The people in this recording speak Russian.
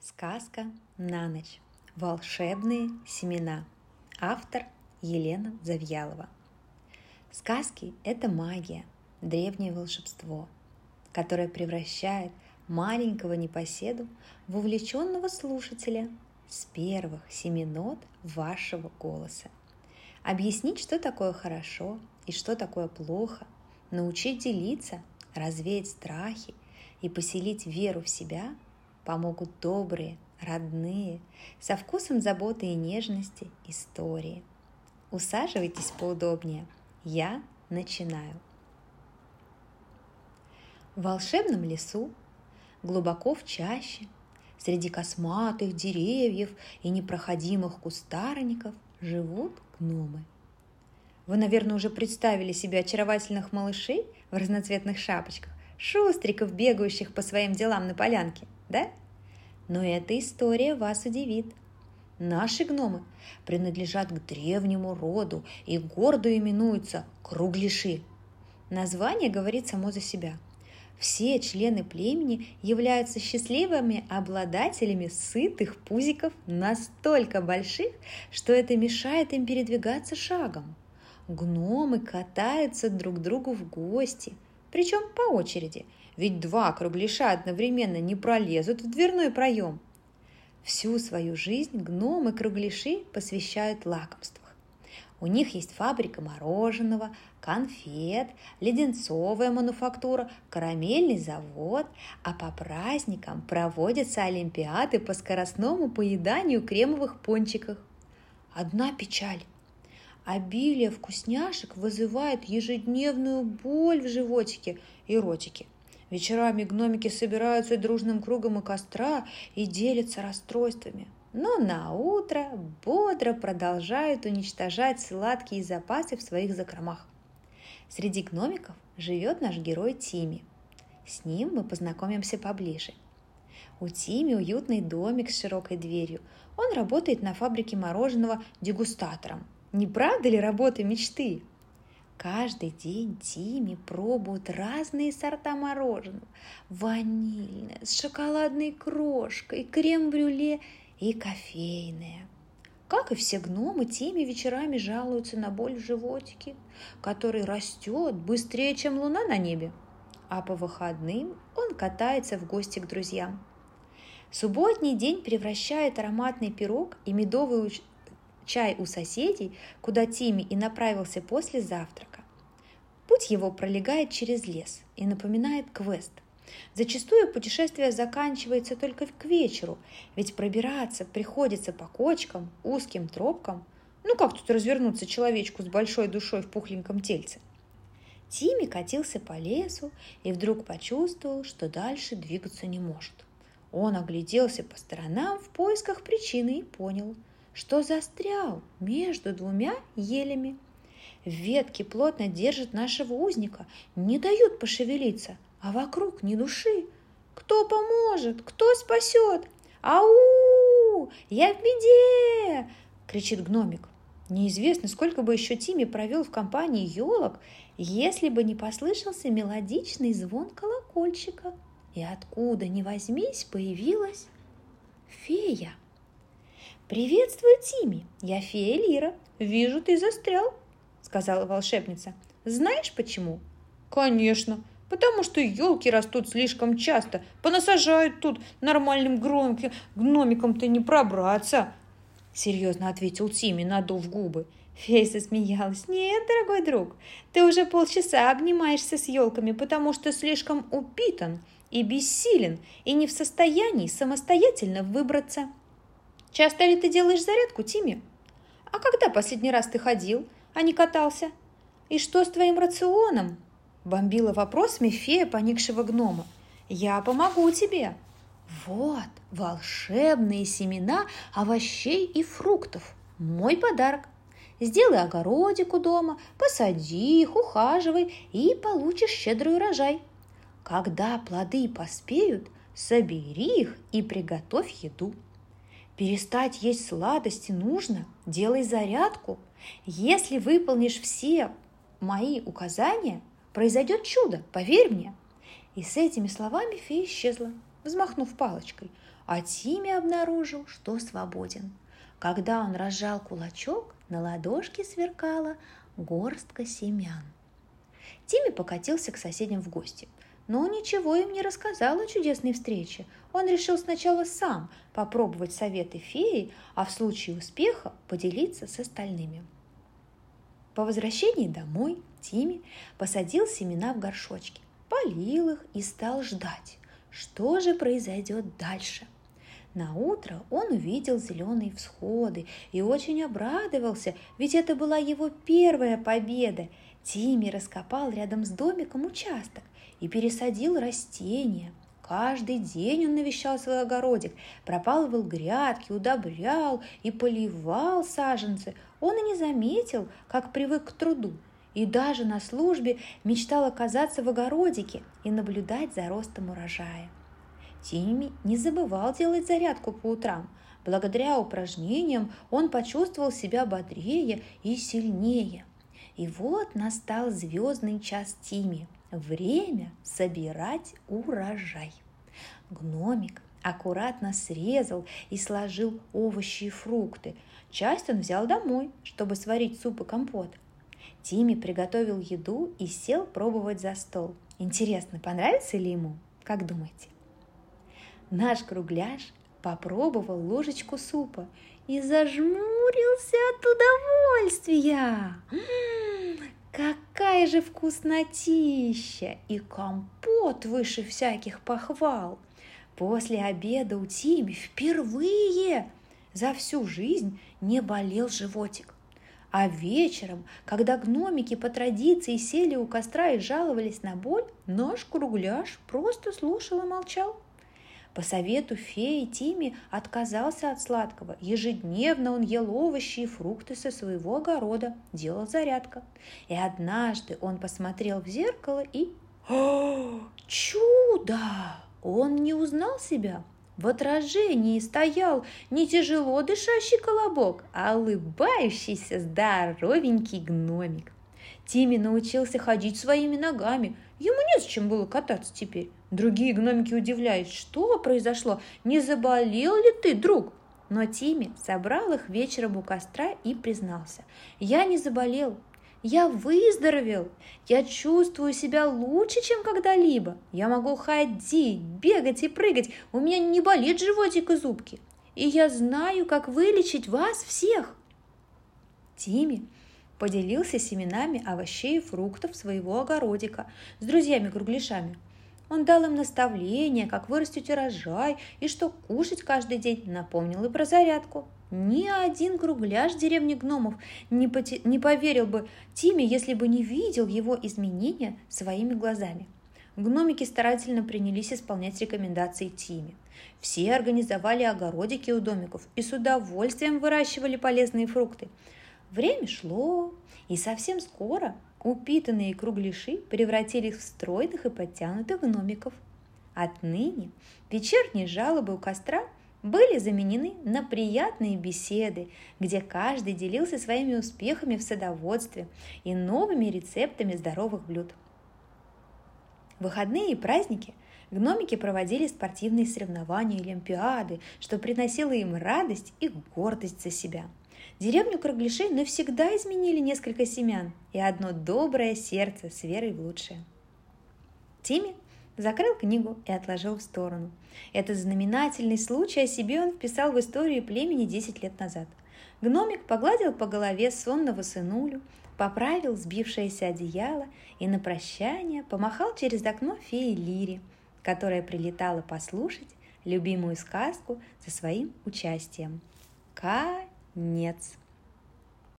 Сказка на ночь. Волшебные семена. Автор Елена Завьялова. Сказки – это магия, древнее волшебство, которое превращает маленького непоседу в увлеченного слушателя с первых семинот вашего голоса. Объяснить, что такое хорошо и что такое плохо, научить делиться, развеять страхи и поселить веру в себя помогут добрые, родные, со вкусом заботы и нежности истории. Усаживайтесь поудобнее. Я начинаю. В волшебном лесу, глубоко в чаще, среди косматых деревьев и непроходимых кустарников живут гномы. Вы, наверное, уже представили себе очаровательных малышей в разноцветных шапочках, шустриков, бегающих по своим делам на полянке, да? Но эта история вас удивит. Наши гномы принадлежат к древнему роду и гордо именуются кругляши. Название говорит само за себя. Все члены племени являются счастливыми обладателями сытых пузиков настолько больших, что это мешает им передвигаться шагом. Гномы катаются друг к другу в гости, причем по очереди, ведь два кругляша одновременно не пролезут в дверной проем. Всю свою жизнь гномы-кругляши посвящают лакомствам. У них есть фабрика мороженого, конфет, леденцовая мануфактура, карамельный завод, а по праздникам проводятся олимпиады по скоростному поеданию кремовых пончиков. Одна печаль. Обилие вкусняшек вызывает ежедневную боль в животике и ротике. Вечерами гномики собираются дружным кругом у костра и делятся расстройствами. Но на утро бодро продолжают уничтожать сладкие запасы в своих закромах. Среди гномиков живет наш герой Тимми. С ним мы познакомимся поближе. У Тимми уютный домик с широкой дверью. Он работает на фабрике мороженого дегустатором. Не правда ли работа мечты? Каждый день Тимми пробует разные сорта мороженого. Ванильное, с шоколадной крошкой, крем-брюле и кофейное. Как и все гномы, Тимми вечерами жалуются на боль в животике, который растет быстрее, чем луна на небе. А по выходным он катается в гости к друзьям. Субботний день превращает ароматный пирог и медовый чай у соседей, куда Тимми и направился после завтрака. Путь его пролегает через лес и напоминает квест. Зачастую путешествие заканчивается только к вечеру, ведь пробираться приходится по кочкам, узким тропкам. Ну как тут развернуться человечку с большой душой в пухленьком тельце? Тимми катился по лесу и вдруг почувствовал, что дальше двигаться не может. Он огляделся по сторонам в поисках причины и понял, что застрял между двумя елями. Ветки плотно держат нашего узника, не дают пошевелиться, а вокруг ни души. Кто поможет? Кто спасет? «Ау! Я в беде!» – кричит гномик. Неизвестно, сколько бы еще Тимми провел в компании елок, если бы не послышался мелодичный звон колокольчика. И откуда ни возьмись появилась фея. «Приветствую, Тимми, я фея Лира. Вижу, ты застрял», — сказала волшебница. «Знаешь почему?» «Конечно, потому что елки растут слишком часто. Понасажают тут нормальным гномиком-то не пробраться», — серьезно ответил Тимми, надув губы. Фея засмеялась. «Нет, дорогой друг, ты уже полчаса обнимаешься с елками, потому что слишком упитан и бессилен, и не в состоянии самостоятельно выбраться». «Часто ли ты делаешь зарядку, Тимми? А когда последний раз ты ходил, а не катался? И что с твоим рационом?» Бомбила вопросами фея поникшего гнома. «Я помогу тебе. Вот волшебные семена овощей и фруктов. Мой подарок. Сделай огородик у дома, посади их, ухаживай и получишь щедрый урожай. Когда плоды поспеют, собери их и приготовь еду. Перестать есть сладости нужно, делай зарядку. Если выполнишь все мои указания, произойдет чудо, поверь мне». И с этими словами фея исчезла. взмахнув палочкой, а Тимми обнаружил, что свободен. Когда он разжал кулачок, на ладошке сверкала горстка семян. Тимми покатился к соседям в гости, но ничего им не рассказал о чудесной встрече. Он решил сначала сам попробовать советы феи, а в случае успеха поделиться с остальными. По возвращении домой Тимми посадил семена в горшочки, полил их и стал ждать, что же произойдет дальше. Наутро он увидел зеленые всходы и очень обрадовался, ведь это была его первая победа. Тимми раскопал рядом с домиком участок и пересадил растения. Каждый день он навещал свой огородик, пропалывал грядки, удобрял и поливал саженцы. Он и не заметил, как привык к труду, и даже на службе мечтал оказаться в огородике и наблюдать за ростом урожая. Тимми не забывал делать зарядку по утрам. Благодаря упражнениям он почувствовал себя бодрее и сильнее. И вот настал звездный час Тимми. Время собирать урожай. Гномик аккуратно срезал и сложил овощи и фрукты. Часть он взял домой, чтобы сварить суп и компот. Тимми приготовил еду и сел пробовать за стол. Интересно, понравится ли ему? Как думаете? Наш кругляш попробовал ложечку супа и зажмурился от удовольствия. Какая же вкуснотища! И компот выше всяких похвал. После обеда у Тимми впервые за всю жизнь не болел животик. А вечером, когда гномики по традиции сели у костра и жаловались на боль, наш кругляш просто слушал и молчал. По совету феи Тимми отказался от сладкого. Ежедневно он ел овощи и фрукты со своего огорода, делал зарядку. И однажды он посмотрел в зеркало и... чудо! Он не узнал себя. В отражении стоял не тяжело дышащий колобок, а улыбающийся здоровенький гномик. Тимми научился ходить своими ногами. Ему не с чем было кататься теперь. Другие гномики удивлялись, что произошло, не заболел ли ты, друг? Но Тимми собрал их вечером у костра и признался: я не заболел, я выздоровел, я чувствую себя лучше, чем когда-либо. Я могу ходить, бегать и прыгать, у меня не болит животик и зубки. И я знаю, как вылечить вас всех. Тимми поделился семенами овощей и фруктов своего огородика с друзьями-кругляшами. Он дал им наставления, как вырастить урожай и что кушать каждый день, напомнил и про зарядку. Ни один кругляш деревни гномов не поверил бы Тимми, если бы не видел его изменения своими глазами. Гномики старательно принялись исполнять рекомендации Тимми. Все организовали огородики у домиков и с удовольствием выращивали полезные фрукты. Время шло, и совсем скоро упитанные кругляши превратились в стройных и подтянутых гномиков. Отныне вечерние жалобы у костра были заменены на приятные беседы, где каждый делился своими успехами в садоводстве и новыми рецептами здоровых блюд. В выходные и праздники гномики проводили спортивные соревнования и олимпиады, что приносило им радость и гордость за себя. Деревню кругляшей навсегда изменили несколько семян и одно доброе сердце с верой в лучшее. Тимми закрыл книгу и отложил в сторону. Этот знаменательный случай о себе он вписал в историю племени 10 лет назад. Гномик погладил по голове сонного сынулю, поправил сбившееся одеяло и на прощание помахал через окно фее Лире, которая прилетала послушать любимую сказку со своим участием. Конец.